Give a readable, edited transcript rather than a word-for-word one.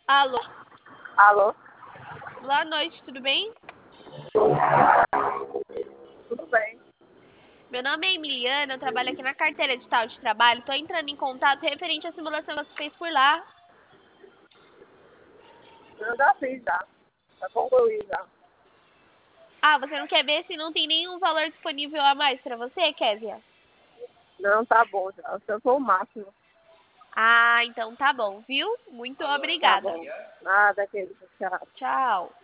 Alô, Alô? boa noite, tudo bem? Tudo bem? Meu nome é Emiliana, eu trabalho aqui na carteira digital de trabalho. Estou entrando em contato referente à simulação que você fez por lá. Eu já fiz já. Já concluí já. Ah, você não quer ver se não tem nenhum valor disponível a mais para você, Késia? Não, tá bom já. Eu sou o máximo. Ah, então tá bom, viu? Muito Tá obrigada. bom. Nada, querido. Tchau. Tchau.